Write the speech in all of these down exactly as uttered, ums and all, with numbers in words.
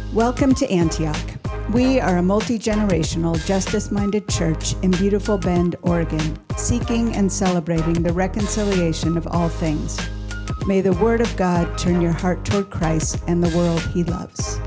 Welcome to Antioch. We are a multi-generational, justice-minded church in beautiful Bend, Oregon, seeking and celebrating the reconciliation of all things. May the Word of God turn your heart toward Christ and the world He loves.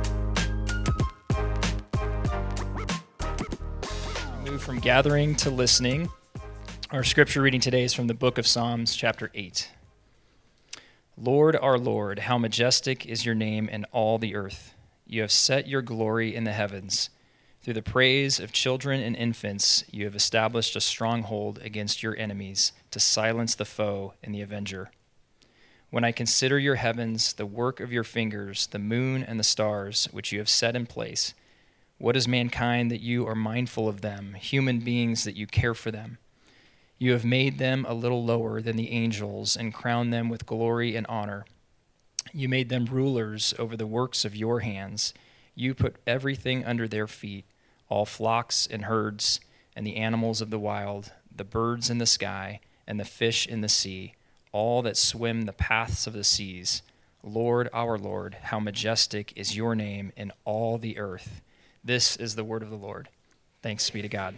Move from gathering to listening. Our scripture reading today is from the book of Psalms, chapter eight. Lord, our Lord, how majestic is your name in all the earth. You have set your glory in the heavens. Through the praise of children and infants, you have established a stronghold against your enemies to silence the foe and the avenger. When I consider your heavens, the work of your fingers, the moon and the stars, which you have set in place, what is mankind that you are mindful of them, human beings that you care for them? You have made them a little lower than the angels and crowned them with glory and honor. You made them rulers over the works of your hands. You put everything under their feet, all flocks and herds, and the animals of the wild, the birds in the sky, and the fish in the sea, all that swim the paths of the seas. Lord, our Lord, how majestic is your name in all the earth. This is the word of the Lord. Thanks be to God.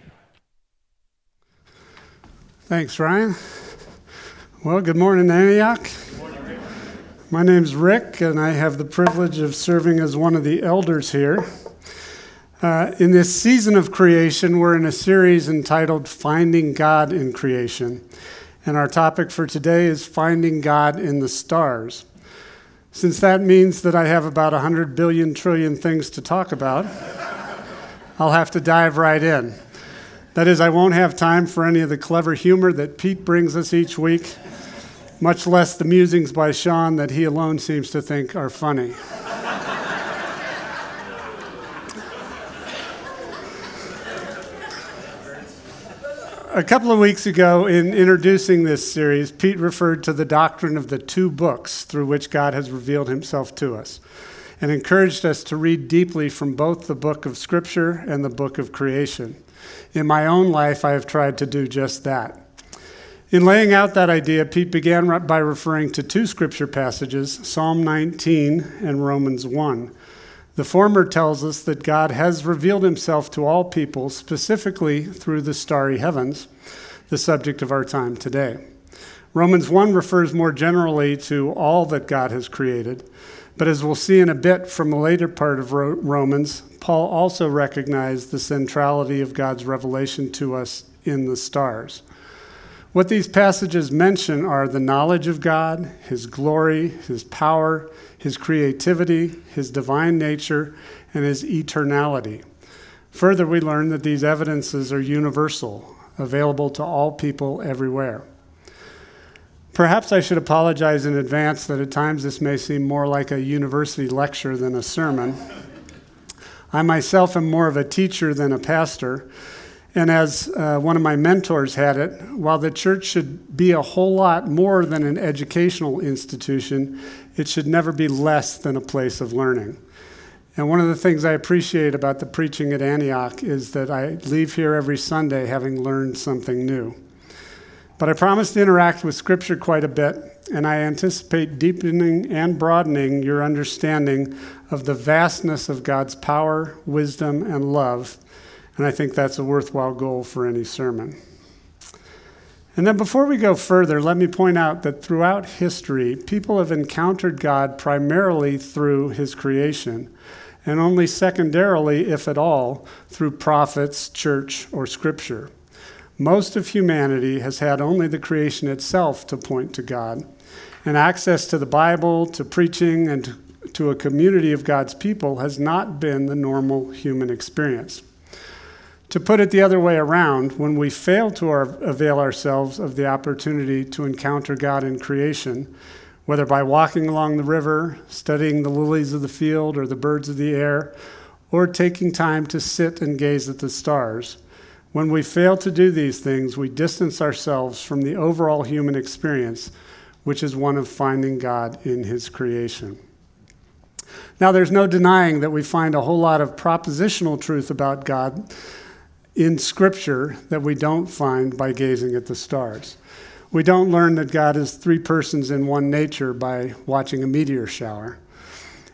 Thanks, Ryan. Well, good morning, Antioch. Good morning, Rick. My name's Rick, and I have the privilege of serving as one of the elders here. Uh, in this season of creation, we're in a series entitled Finding God in Creation. And our topic for today is Finding God in the Stars. Since that means that I have about one hundred billion trillion things to talk about, I'll have to dive right in. That is, I won't have time for any of the clever humor that Pete brings us each week, much less the musings by Sean that he alone seems to think are funny. A couple of weeks ago, in introducing this series, Pete referred to the doctrine of the two books through which God has revealed himself to us, and encouraged us to read deeply from both the book of Scripture and the book of creation. In my own life, I have tried to do just that. In laying out that idea, Pete began by referring to two scripture passages, Psalm nineteen and Romans one. The former tells us that God has revealed himself to all people, specifically through the starry heavens, the subject of our time today. Romans one refers more generally to all that God has created, but as we'll see in a bit from the later part of Romans, Paul also recognized the centrality of God's revelation to us in the stars. What these passages mention are the knowledge of God, his glory, his power, his creativity, his divine nature, and his eternality. Further, we learn that these evidences are universal, available to all people everywhere. Perhaps I should apologize in advance that at times this may seem more like a university lecture than a sermon. I myself am more of a teacher than a pastor, and as uh, one of my mentors had it, while the church should be a whole lot more than an educational institution, it should never be less than a place of learning. And one of the things I appreciate about the preaching at Antioch is that I leave here every Sunday having learned something new. But I promise to interact with Scripture quite a bit, and I anticipate deepening and broadening your understanding of the vastness of God's power, wisdom, and love. And I think that's a worthwhile goal for any sermon. And then before we go further, let me point out that throughout history, people have encountered God primarily through his creation, and only secondarily, if at all, through prophets, church, or Scripture. Most of humanity has had only the creation itself to point to God, and access to the Bible, to preaching, and to a community of God's people has not been the normal human experience. To put it the other way around, when we fail to our, avail ourselves of the opportunity to encounter God in creation, whether by walking along the river, studying the lilies of the field or the birds of the air, or taking time to sit and gaze at the stars, when we fail to do these things, we distance ourselves from the overall human experience, which is one of finding God in his creation. Now, there's no denying that we find a whole lot of propositional truth about God in Scripture that we don't find by gazing at the stars. We don't learn that God is three persons in one nature by watching a meteor shower.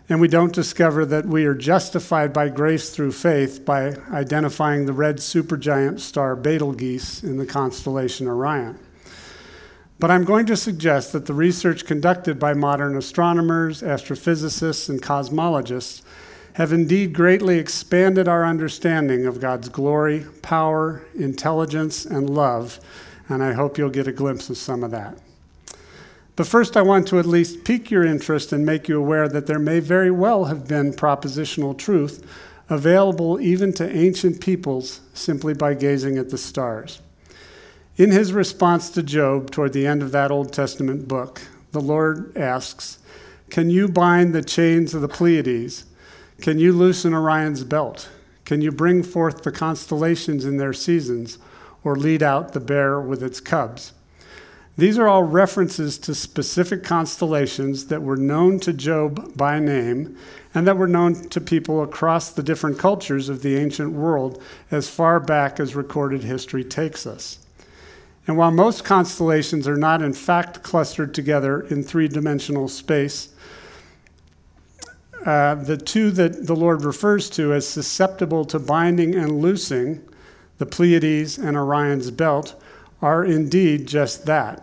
And we don't discover that we are justified by grace through faith by identifying the red supergiant star Betelgeuse in the constellation Orion. But I'm going to suggest that the research conducted by modern astronomers, astrophysicists, and cosmologists have indeed greatly expanded our understanding of God's glory, power, intelligence, and love, and I hope you'll get a glimpse of some of that. But first, I want to at least pique your interest and make you aware that there may very well have been propositional truth available even to ancient peoples simply by gazing at the stars. In his response to Job toward the end of that Old Testament book, the Lord asks, "Can you bind the chains of the Pleiades? Can you loosen Orion's belt? Can you bring forth the constellations in their seasons, or lead out the bear with its cubs?" These are all references to specific constellations that were known to Job by name and that were known to people across the different cultures of the ancient world as far back as recorded history takes us. And while most constellations are not in fact clustered together in three-dimensional space, uh, the two that the Lord refers to as susceptible to binding and loosing, the Pleiades and Orion's belt, are indeed just that,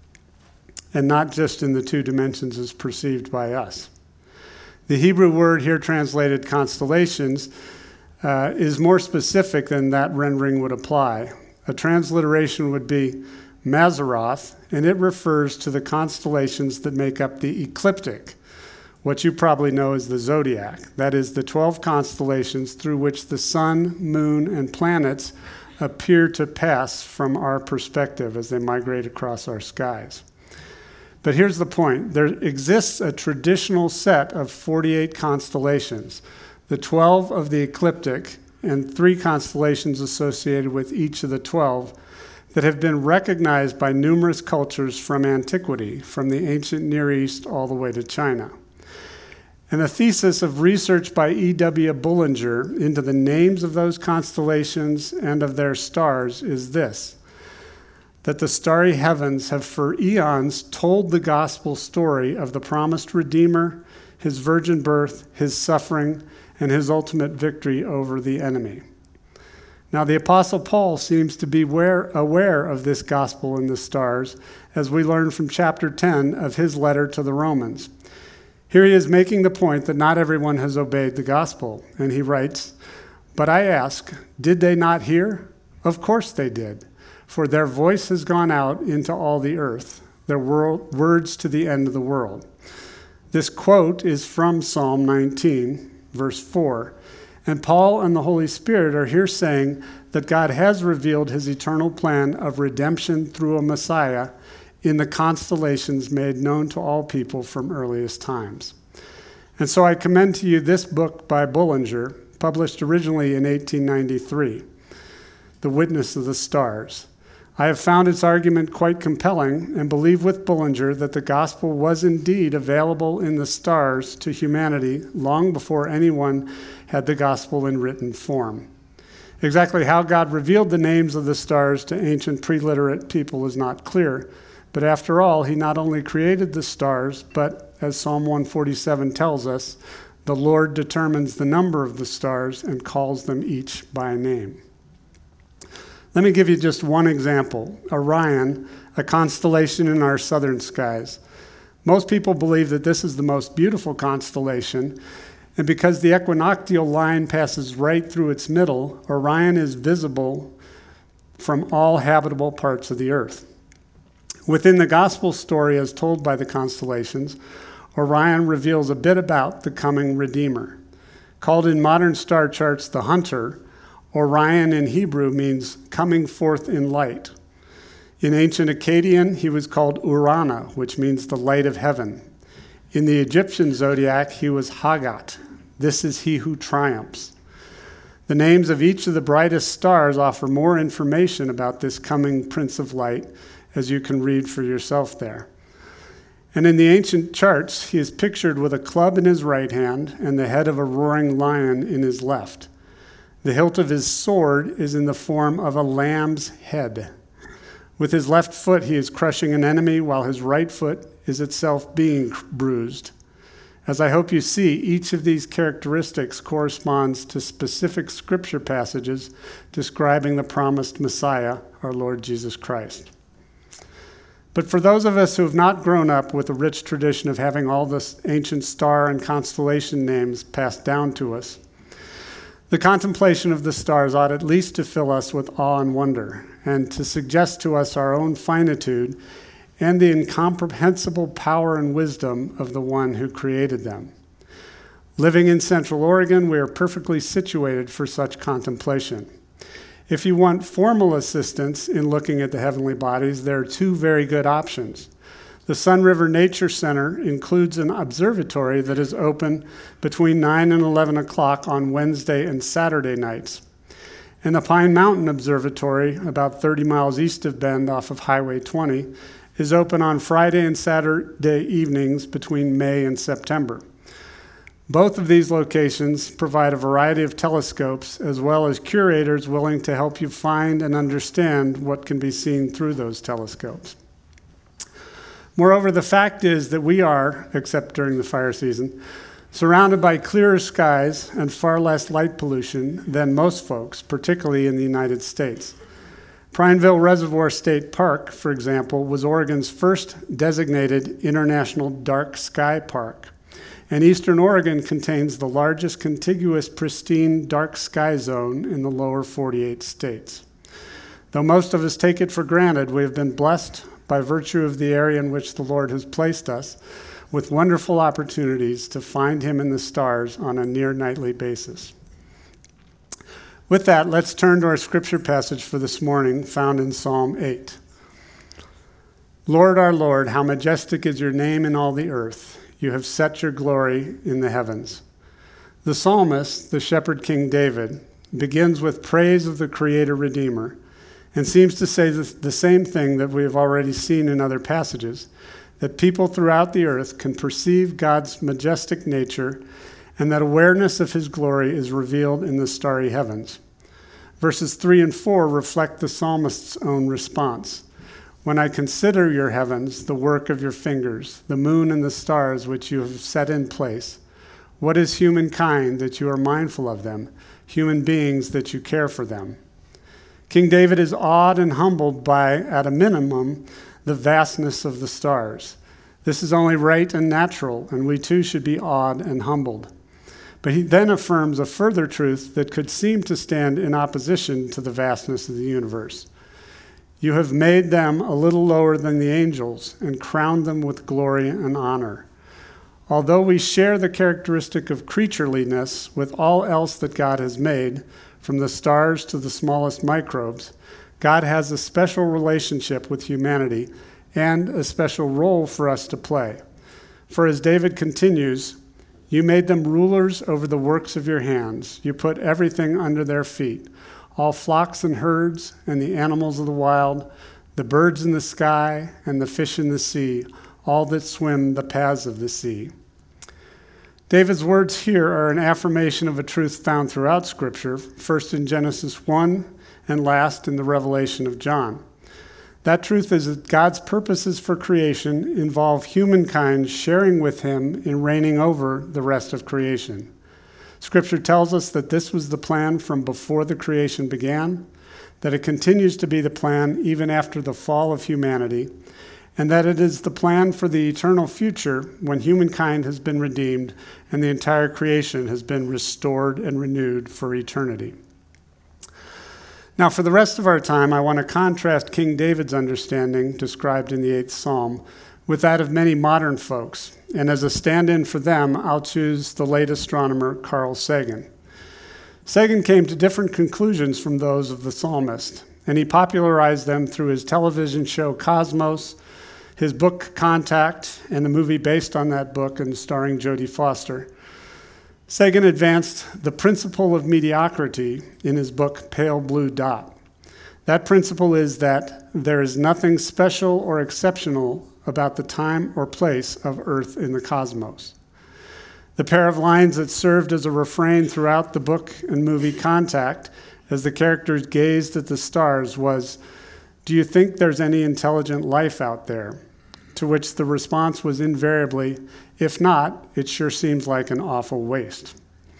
and not just in the two dimensions as perceived by us. The Hebrew word here translated constellations uh, is more specific than that rendering would apply. A transliteration would be Mazaroth, and it refers to the constellations that make up the ecliptic, what you probably know as the zodiac. That is, the twelve constellations through which the sun, moon, and planets appear to pass from our perspective as they migrate across our skies. But here's the point. There exists a traditional set of forty-eight constellations, the twelve of the ecliptic, and three constellations associated with each of the twelve that have been recognized by numerous cultures from antiquity, from the ancient Near East all the way to China. And the thesis of research by E W Bullinger into the names of those constellations and of their stars is this: that the starry heavens have for eons told the gospel story of the promised Redeemer, his virgin birth, his suffering, and his ultimate victory over the enemy. Now, the Apostle Paul seems to be aware, aware of this gospel in the stars, as we learn from chapter ten of his letter to the Romans. Here he is making the point that not everyone has obeyed the gospel, and he writes, "But I ask, did they not hear? Of course they did, for their voice has gone out into all the earth, their world, words to the end of the world." This quote is from Psalm nineteen, verse four, and Paul and the Holy Spirit are here saying that God has revealed his eternal plan of redemption through a Messiah in the constellations made known to all people from earliest times. And so I commend to you this book by Bullinger, published originally in eighteen ninety-three, The Witness of the Stars. I have found its argument quite compelling and believe with Bullinger that the gospel was indeed available in the stars to humanity long before anyone had the gospel in written form. Exactly how God revealed the names of the stars to ancient pre-literate people is not clear, but after all, he not only created the stars, but as Psalm one forty-seven tells us, the Lord determines the number of the stars and calls them each by name. Let me give you just one example. Orion, a constellation in our southern skies. Most people believe that this is the most beautiful constellation, and because the equinoctial line passes right through its middle, Orion is visible from all habitable parts of the earth. Within the gospel story as told by the constellations, Orion reveals a bit about the coming Redeemer. Called in modern star charts the Hunter, Orion in Hebrew means coming forth in light. In ancient Akkadian, he was called Urana, which means the light of heaven. In the Egyptian zodiac, he was Hagat. This is he who triumphs. The names of each of the brightest stars offer more information about this coming Prince of Light, as you can read for yourself there. And in the ancient charts, he is pictured with a club in his right hand and the head of a roaring lion in his left. The hilt of his sword is in the form of a lamb's head. With his left foot, he is crushing an enemy, while his right foot is itself being bruised. As I hope you see, each of these characteristics corresponds to specific scripture passages describing the promised Messiah, our Lord Jesus Christ. But for those of us who have not grown up with a rich tradition of having all the ancient star and constellation names passed down to us, the contemplation of the stars ought at least to fill us with awe and wonder, and to suggest to us our own finitude and the incomprehensible power and wisdom of the one who created them. Living in Central Oregon, we are perfectly situated for such contemplation. If you want formal assistance in looking at the heavenly bodies, there are two very good options. The Sun River Nature Center includes an observatory that is open between nine and eleven o'clock on Wednesday and Saturday nights. And the Pine Mountain Observatory, about thirty miles east of Bend off of Highway twenty, is open on Friday and Saturday evenings between May and September. Both of these locations provide a variety of telescopes as well as curators willing to help you find and understand what can be seen through those telescopes. Moreover, the fact is that we are, except during the fire season, surrounded by clearer skies and far less light pollution than most folks, particularly in the United States. Prineville Reservoir State Park, for example, was Oregon's first designated international dark sky park. And Eastern Oregon contains the largest contiguous pristine dark sky zone in the lower forty-eight states. Though most of us take it for granted, we have been blessed by virtue of the area in which the Lord has placed us with wonderful opportunities to find him in the stars on a near nightly basis. With that, let's turn to our scripture passage for this morning, found in Psalm eight. Lord, our Lord, how majestic is your name in all the earth. You have set your glory in the heavens. The psalmist, the shepherd King David, begins with praise of the Creator Redeemer and seems to say the same thing that we have already seen in other passages, that people throughout the earth can perceive God's majestic nature and that awareness of his glory is revealed in the starry heavens. Verses three and four reflect the psalmist's own response. When I consider your heavens, the work of your fingers, the moon and the stars which you have set in place, what is humankind that you are mindful of them, human beings that you care for them? King David is awed and humbled by, at a minimum, the vastness of the stars. This is only right and natural, and we too should be awed and humbled. But he then affirms a further truth that could seem to stand in opposition to the vastness of the universe. You have made them a little lower than the angels and crowned them with glory and honor. Although we share the characteristic of creatureliness with all else that God has made, from the stars to the smallest microbes, God has a special relationship with humanity and a special role for us to play. For as David continues, you made them rulers over the works of your hands. You put everything under their feet, all flocks and herds and the animals of the wild, the birds in the sky and the fish in the sea, all that swim the paths of the sea. David's words here are an affirmation of a truth found throughout Scripture, first in Genesis one and last in the Revelation of John. That truth is that God's purposes for creation involve humankind sharing with him in reigning over the rest of creation. Scripture tells us that this was the plan from before the creation began, that it continues to be the plan even after the fall of humanity, and that it is the plan for the eternal future when humankind has been redeemed and the entire creation has been restored and renewed for eternity. Now, for the rest of our time, I want to contrast King David's understanding, described in the eighth Psalm, with that of many modern folks. And as a stand-in for them, I'll choose the late astronomer Carl Sagan. Sagan came to different conclusions from those of the psalmist, and he popularized them through his television show Cosmos, his book Contact, and the movie based on that book and starring Jodie Foster. Sagan advanced the principle of mediocrity in his book Pale Blue Dot. That principle is that there is nothing special or exceptional about the time or place of Earth in the cosmos. The pair of lines that served as a refrain throughout the book and movie Contact as the characters gazed at the stars was, "Do you think there's any intelligent life out there?" To to which the response was invariably, if not, it sure seems like an awful waste.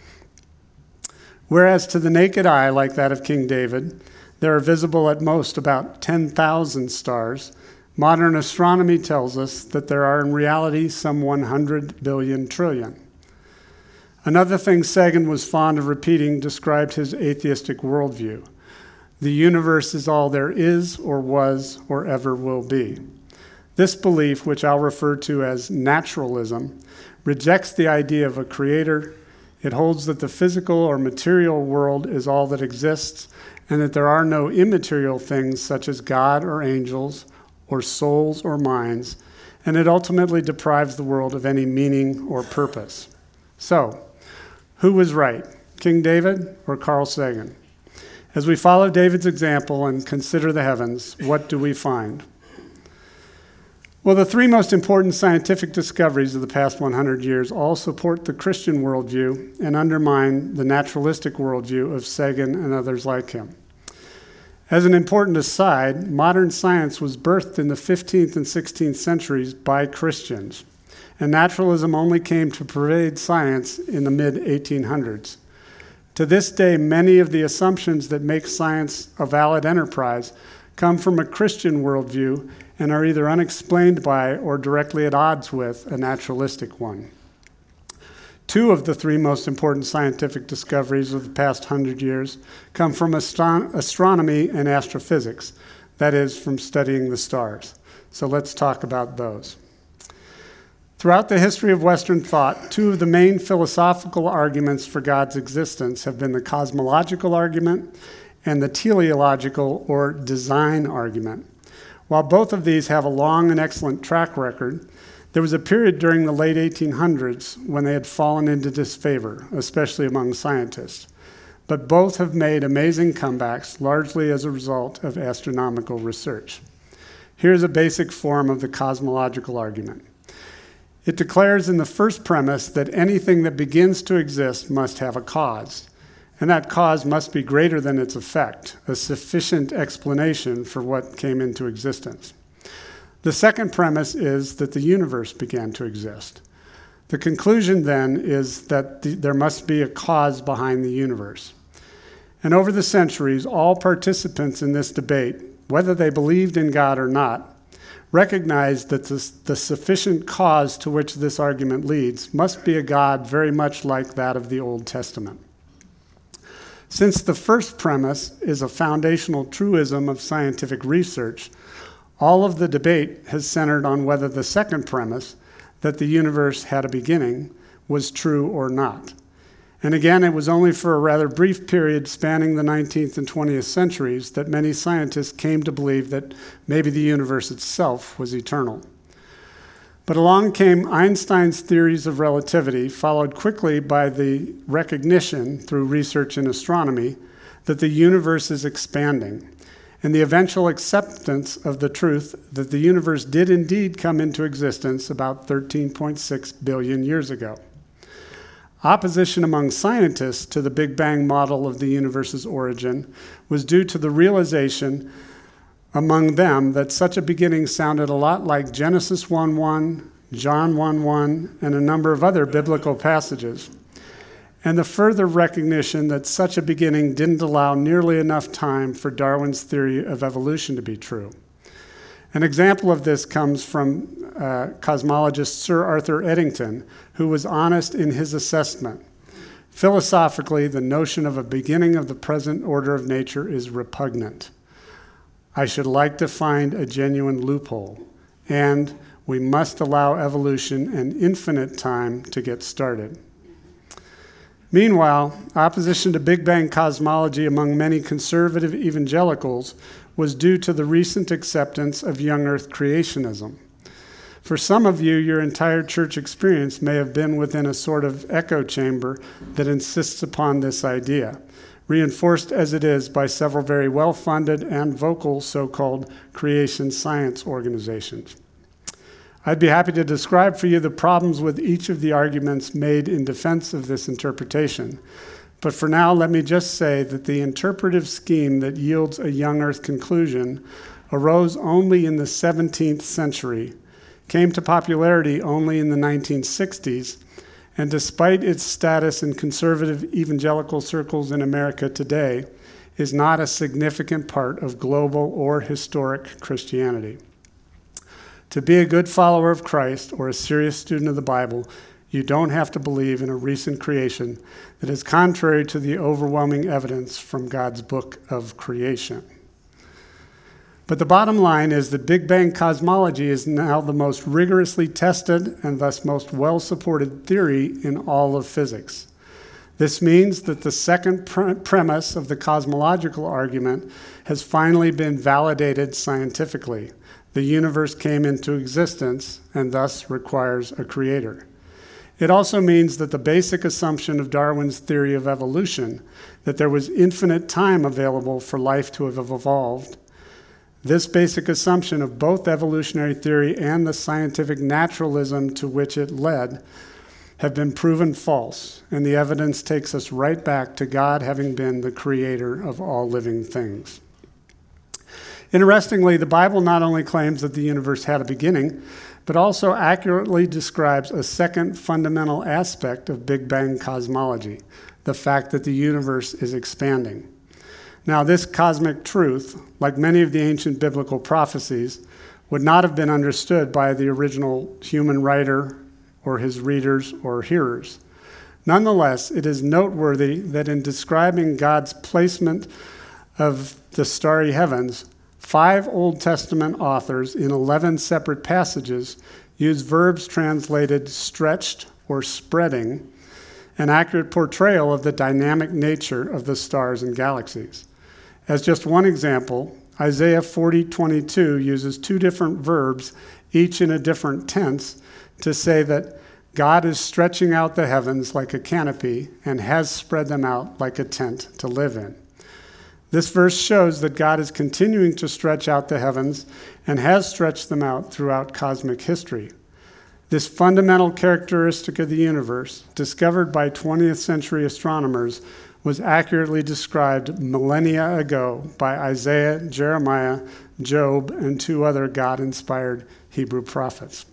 Whereas to the naked eye, like that of King David, there are visible at most about ten thousand stars, modern astronomy tells us that there are in reality some one hundred billion trillion. Another thing Sagan was fond of repeating described his atheistic worldview. The universe is all there is or was or ever will be. This belief, which I'll refer to as naturalism, rejects the idea of a creator. It holds that the physical or material world is all that exists and that there are no immaterial things such as God or angels or souls or minds, and it ultimately deprives the world of any meaning or purpose. So, who was right, King David or Carl Sagan? As we follow David's example and consider the heavens, what do we find? Well, the three most important scientific discoveries of the past one hundred years all support the Christian worldview and undermine the naturalistic worldview of Sagan and others like him. As an important aside, modern science was birthed in the fifteenth and sixteenth centuries by Christians, and naturalism only came to pervade science in the mid eighteen hundreds. To this day, many of the assumptions that make science a valid enterprise come from a Christian worldview and are either unexplained by or directly at odds with a naturalistic one. Two of the three most important scientific discoveries of the past hundred years come from astro- astronomy and astrophysics, that is, from studying the stars. So let's talk about those. Throughout the history of Western thought, two of the main philosophical arguments for God's existence have been the cosmological argument and the teleological or design argument. While both of these have a long and excellent track record, there was a period during the late eighteen hundreds when they had fallen into disfavor, especially among scientists. But both have made amazing comebacks, largely as a result of astronomical research. Here's a basic form of the cosmological argument. It declares in the first premise that anything that begins to exist must have a cause, and that cause must be greater than its effect, a sufficient explanation for what came into existence. The second premise is that the universe began to exist. The conclusion then is that the, there must be a cause behind the universe. And over the centuries, all participants in this debate, whether they believed in God or not, recognized that the, the sufficient cause to which this argument leads must be a God very much like that of the Old Testament. Since the first premise is a foundational truism of scientific research, all of the debate has centered on whether the second premise, that the universe had a beginning, was true or not. And again, it was only for a rather brief period spanning the nineteenth and twentieth centuries that many scientists came to believe that maybe the universe itself was eternal. But along came Einstein's theories of relativity, followed quickly by the recognition through research in astronomy that the universe is expanding, and the eventual acceptance of the truth that the universe did indeed come into existence about thirteen point six billion years ago. Opposition among scientists to the Big Bang model of the universe's origin was due to the realization among them that such a beginning sounded a lot like Genesis one one, John one one, and a number of other biblical passages, and the further recognition that such a beginning didn't allow nearly enough time for Darwin's theory of evolution to be true. An example of this comes from uh, cosmologist Sir Arthur Eddington, who was honest in his assessment. Philosophically, the notion of a beginning of the present order of nature is repugnant. I should like to find a genuine loophole, and we must allow evolution an infinite time to get started. Meanwhile, opposition to Big Bang cosmology among many conservative evangelicals was due to the recent acceptance of young earth creationism. For some of you, your entire church experience may have been within a sort of echo chamber that insists upon this idea, reinforced as it is by several very well-funded and vocal so-called creation science organizations. I'd be happy to describe for you the problems with each of the arguments made in defense of this interpretation. But for now, let me just say that the interpretive scheme that yields a young earth conclusion arose only in the seventeenth century, came to popularity only in the nineteen sixties, and despite its status in conservative evangelical circles in America today, is not a significant part of global or historic Christianity. To be a good follower of Christ or a serious student of the Bible, you don't have to believe in a recent creation that is contrary to the overwhelming evidence from God's book of creation. But the bottom line is that Big Bang cosmology is now the most rigorously tested and thus most well-supported theory in all of physics. This means that the second pre- premise of the cosmological argument has finally been validated scientifically. The universe came into existence and thus requires a creator. It also means that the basic assumption of Darwin's theory of evolution, that there was infinite time available for life to have evolved, this basic assumption of both evolutionary theory and the scientific naturalism to which it led have been proven false, and the evidence takes us right back to God having been the creator of all living things. Interestingly, the Bible not only claims that the universe had a beginning, but also accurately describes a second fundamental aspect of Big Bang cosmology, the fact that the universe is expanding. Now, this cosmic truth, like many of the ancient biblical prophecies, would not have been understood by the original human writer or his readers or hearers. Nonetheless, it is noteworthy that in describing God's placement of the starry heavens, five Old Testament authors in eleven separate passages use verbs translated stretched or spreading, an accurate portrayal of the dynamic nature of the stars and galaxies. As just one example, Isaiah forty twenty-two uses two different verbs, each in a different tense, to say that God is stretching out the heavens like a canopy and has spread them out like a tent to live in. This verse shows that God is continuing to stretch out the heavens and has stretched them out throughout cosmic history. This fundamental characteristic of the universe, discovered by twentieth century astronomers, was accurately described millennia ago by Isaiah, Jeremiah, Job, and two other God-inspired Hebrew prophets.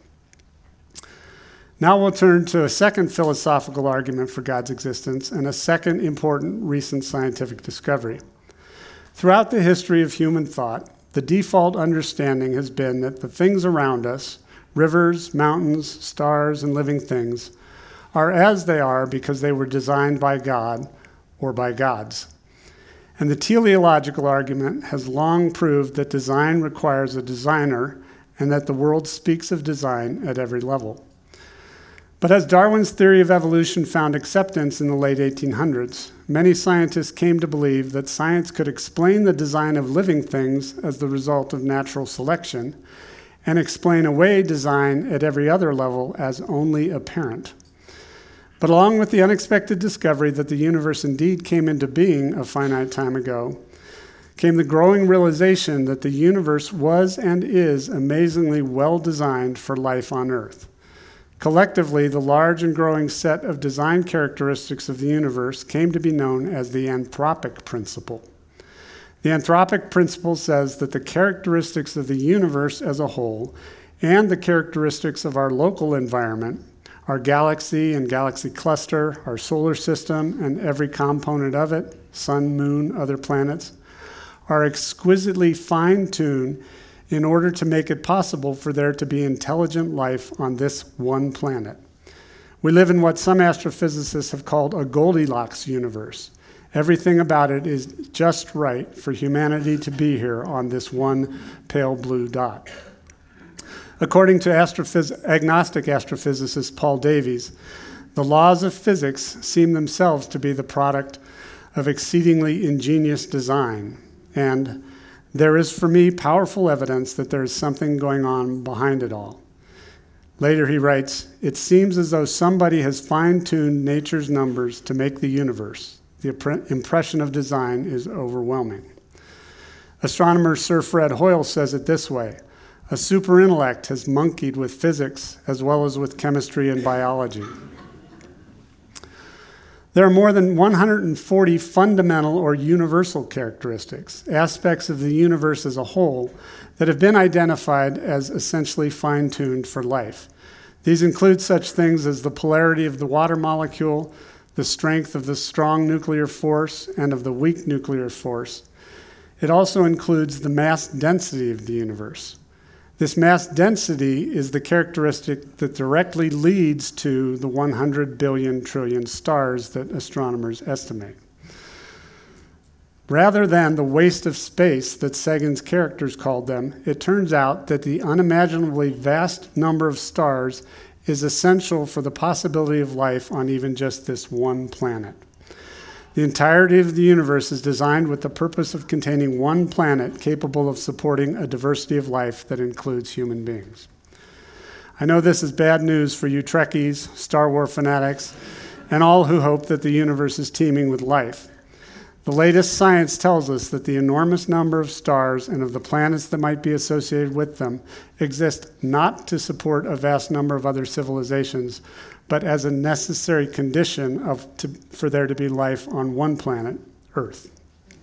Now we'll turn to a second philosophical argument for God's existence and a second important recent scientific discovery. Throughout the history of human thought, the default understanding has been that the things around us, rivers, mountains, stars, and living things, are as they are because they were designed by God or by gods. And the teleological argument has long proved that design requires a designer and that the world speaks of design at every level. But as Darwin's theory of evolution found acceptance in the late eighteen hundreds, many scientists came to believe that science could explain the design of living things as the result of natural selection and explain away design at every other level as only apparent. But along with the unexpected discovery that the universe indeed came into being a finite time ago, came the growing realization that the universe was and is amazingly well designed for life on Earth. Collectively, the large and growing set of design characteristics of the universe came to be known as the anthropic principle. The anthropic principle says that the characteristics of the universe as a whole and the characteristics of our local environment, our galaxy and galaxy cluster, our solar system and every component of it, sun, moon, other planets, are exquisitely fine-tuned in order to make it possible for there to be intelligent life on this one planet. We live in what some astrophysicists have called a Goldilocks universe. Everything about it is just right for humanity to be here on this one pale blue dot. According to astrophys- agnostic astrophysicist Paul Davies, the laws of physics seem themselves to be the product of exceedingly ingenious design, and there is, for me, powerful evidence that there is something going on behind it all. Later he writes, "It seems as though somebody has fine-tuned nature's numbers to make the universe. The impression of design is overwhelming." Astronomer Sir Fred Hoyle says it this way: "A superintellect has monkeyed with physics as well as with chemistry and biology." There are more than one hundred forty fundamental or universal characteristics, aspects of the universe as a whole, that have been identified as essentially fine-tuned for life. These include such things as the polarity of the water molecule, the strength of the strong nuclear force and of the weak nuclear force. It also includes the mass density of the universe. This mass density is the characteristic that directly leads to the one hundred billion trillion stars that astronomers estimate. Rather than the waste of space that Sagan's characters called them, it turns out that the unimaginably vast number of stars is essential for the possibility of life on even just this one planet. The entirety of the universe is designed with the purpose of containing one planet capable of supporting a diversity of life that includes human beings. I know this is bad news for you Trekkies, Star Wars fanatics, and all who hope that the universe is teeming with life. The latest science tells us that the enormous number of stars and of the planets that might be associated with them exist not to support a vast number of other civilizations, but as a necessary condition of to, for there to be life on one planet, Earth.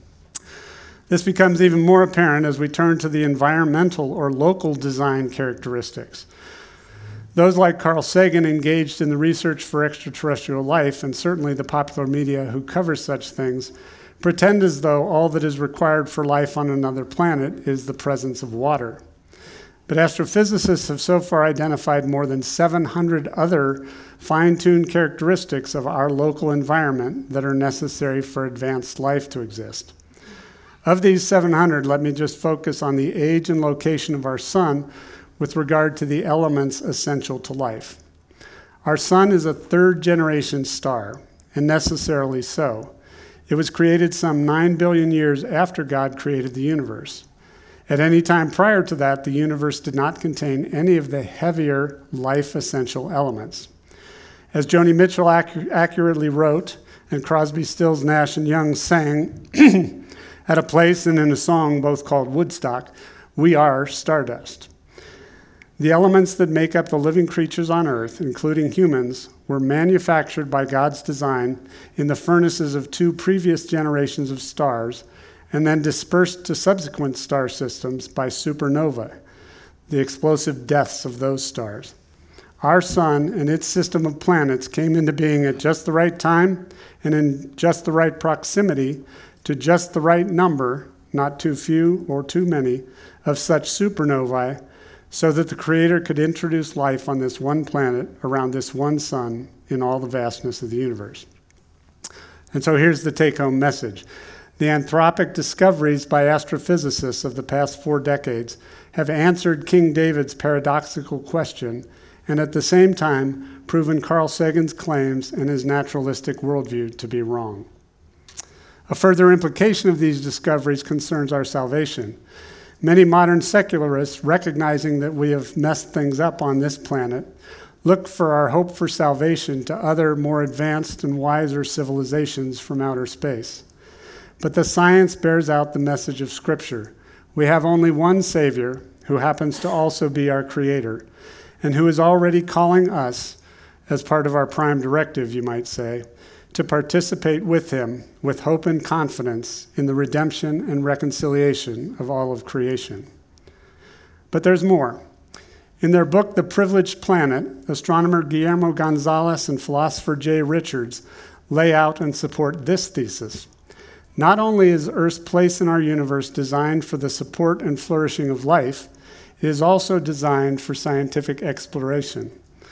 This becomes even more apparent as we turn to the environmental or local design characteristics. Those like Carl Sagan engaged in the research for extraterrestrial life, and certainly the popular media who cover such things, pretend as though all that is required for life on another planet is the presence of water. But astrophysicists have so far identified more than seven hundred other fine-tuned characteristics of our local environment that are necessary for advanced life to exist. Of these seven hundred, let me just focus on the age and location of our sun with regard to the elements essential to life. Our sun is a third-generation star, and necessarily so. It was created some nine billion years after God created the universe. At any time prior to that, the universe did not contain any of the heavier life-essential elements. As Joni Mitchell ac- accurately wrote, and Crosby, Stills, Nash, and Young sang at a place and in a song both called Woodstock, we are stardust. The elements that make up the living creatures on Earth, including humans, were manufactured by God's design in the furnaces of two previous generations of stars, and then dispersed to subsequent star systems by supernova, the explosive deaths of those stars. Our sun and its system of planets came into being at just the right time and in just the right proximity to just the right number, not too few or too many, of such supernovae, so that the Creator could introduce life on this one planet around this one sun in all the vastness of the universe. And so here's the take-home message. The anthropic discoveries by astrophysicists of the past four decades have answered King David's paradoxical question and at the same time proven Carl Sagan's claims and his naturalistic worldview to be wrong. A further implication of these discoveries concerns our salvation. Many modern secularists, recognizing that we have messed things up on this planet, look for our hope for salvation to other more advanced and wiser civilizations from outer space. But the science bears out the message of Scripture. We have only one Savior, who happens to also be our Creator, and who is already calling us, as part of our prime directive, you might say, to participate with him with hope and confidence in the redemption and reconciliation of all of creation. But there's more. In their book, The Privileged Planet, astronomer Guillermo Gonzalez and philosopher Jay Richards lay out and support this thesis. Not only is Earth's place in our universe designed for the support and flourishing of life, it is also designed for scientific exploration.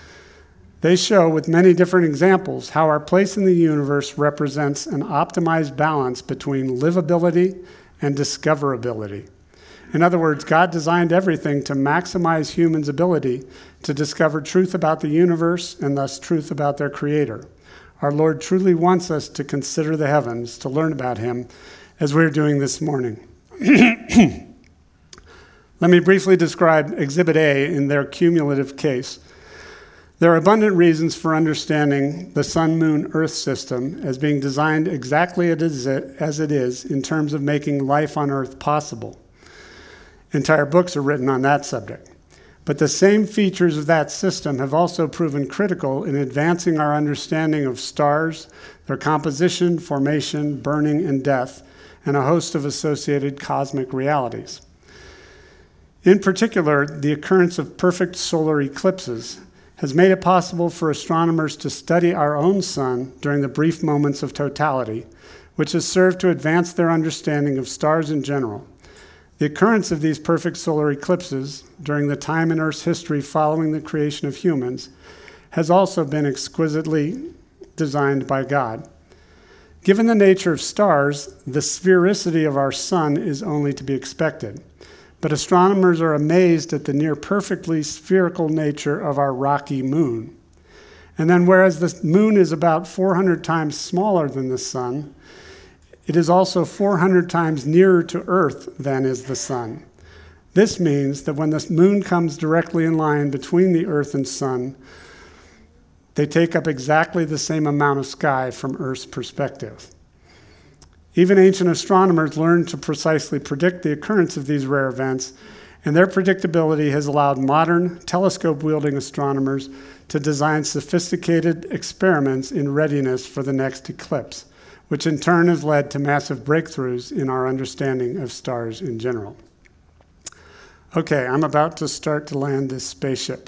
They show with many different examples how our place in the universe represents an optimized balance between livability and discoverability. In other words, God designed everything to maximize humans' ability to discover truth about the universe and thus truth about their Creator. Our Lord truly wants us to consider the heavens, to learn about him, as we're doing this morning. Let me briefly describe Exhibit A in their cumulative case. There are abundant reasons for understanding the Sun-Moon-Earth system as being designed exactly as it is in terms of making life on Earth possible. Entire books are written on that subject. But the same features of that system have also proven critical in advancing our understanding of stars, their composition, formation, burning, and death, and a host of associated cosmic realities. In particular, the occurrence of perfect solar eclipses has made it possible for astronomers to study our own sun during the brief moments of totality, which has served to advance their understanding of stars in general. The occurrence of these perfect solar eclipses during the time in Earth's history following the creation of humans has also been exquisitely designed by God. Given the nature of stars, the sphericity of our sun is only to be expected. But astronomers are amazed at the near perfectly spherical nature of our rocky moon. And then whereas the moon is about four hundred times smaller than the sun, it is also four hundred times nearer to Earth than is the sun. This means that when the moon comes directly in line between the Earth and sun, they take up exactly the same amount of sky from Earth's perspective. Even ancient astronomers learned to precisely predict the occurrence of these rare events, and their predictability has allowed modern telescope-wielding astronomers to design sophisticated experiments in readiness for the next eclipse, which in turn has led to massive breakthroughs in our understanding of stars in general. Okay, I'm about to start to land this spaceship.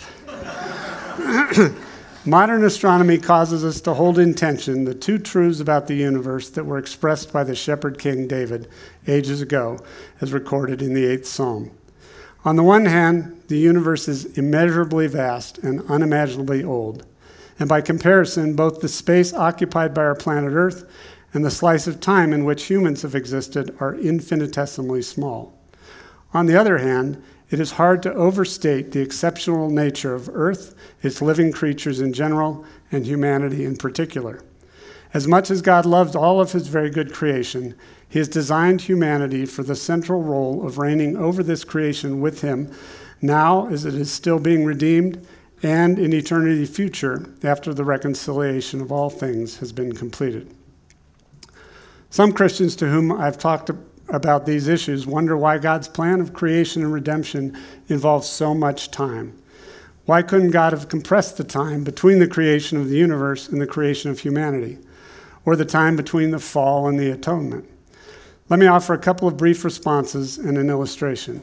Modern astronomy causes us to hold in tension the two truths about the universe that were expressed by the shepherd king David ages ago, as recorded in the eighth Psalm. On the one hand, the universe is immeasurably vast and unimaginably old. And by comparison, both the space occupied by our planet Earth and the slice of time in which humans have existed are infinitesimally small. On the other hand, it is hard to overstate the exceptional nature of Earth, its living creatures in general, and humanity in particular. As much as God loves all of his very good creation, he has designed humanity for the central role of reigning over this creation with him, now as it is still being redeemed, and in eternity future, after the reconciliation of all things has been completed. Some Christians to whom I've talked about these issues wonder why God's plan of creation and redemption involves so much time. Why couldn't God have compressed the time between the creation of the universe and the creation of humanity, or the time between the fall and the atonement? Let me offer a couple of brief responses and an illustration.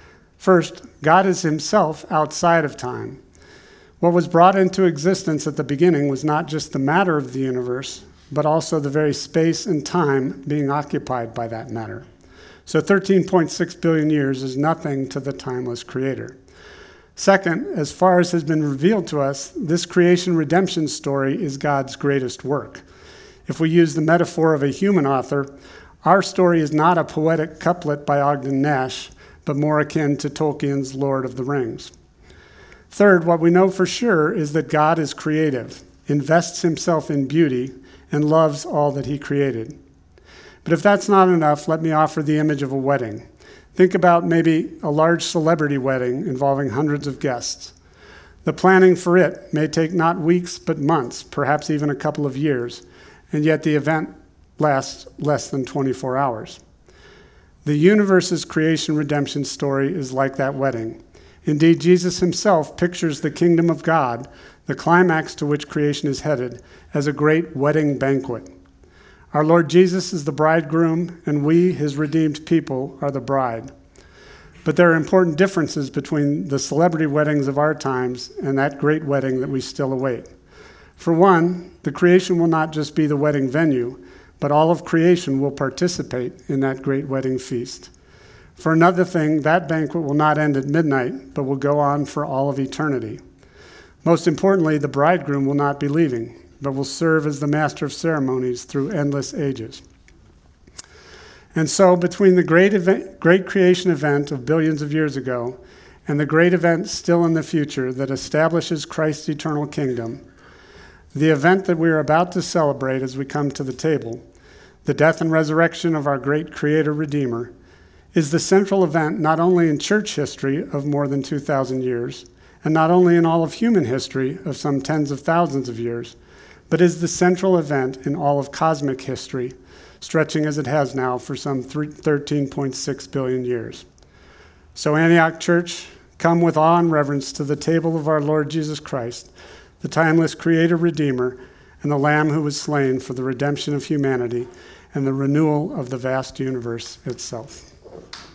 First, God is himself outside of time. What was brought into existence at the beginning was not just the matter of the universe, but also the very space and time being occupied by that matter. So thirteen point six billion years is nothing to the timeless creator. Second, as far as has been revealed to us, this creation redemption story is God's greatest work. If we use the metaphor of a human author, our story is not a poetic couplet by Ogden Nash, but more akin to Tolkien's Lord of the Rings. Third, what we know for sure is that God is creative, invests himself in beauty, and loves all that he created. But if that's not enough, let me offer the image of a wedding. Think about maybe a large celebrity wedding involving hundreds of guests. The planning for it may take not weeks, but months, perhaps even a couple of years, and yet the event lasts less than twenty-four hours. The universe's creation redemption story is like that wedding. Indeed, Jesus himself pictures the kingdom of God, the climax to which creation is headed, as a great wedding banquet. Our Lord Jesus is the bridegroom, and we, his redeemed people, are the bride. But there are important differences between the celebrity weddings of our times and that great wedding that we still await. For one, the creation will not just be the wedding venue, but all of creation will participate in that great wedding feast. For another thing, that banquet will not end at midnight, but will go on for all of eternity. Most importantly, the bridegroom will not be leaving, but will serve as the master of ceremonies through endless ages. And so, between the great event, great creation event of billions of years ago and the great event still in the future that establishes Christ's eternal kingdom, the event that we are about to celebrate as we come to the table, the death and resurrection of our great Creator Redeemer, is the central event not only in church history of more than two thousand years, and not only in all of human history of some tens of thousands of years, but is the central event in all of cosmic history, stretching as it has now for some thirteen point six billion years. So Antioch Church, come with awe and reverence to the table of our Lord Jesus Christ, the timeless Creator, Redeemer, and the Lamb who was slain for the redemption of humanity and the renewal of the vast universe itself.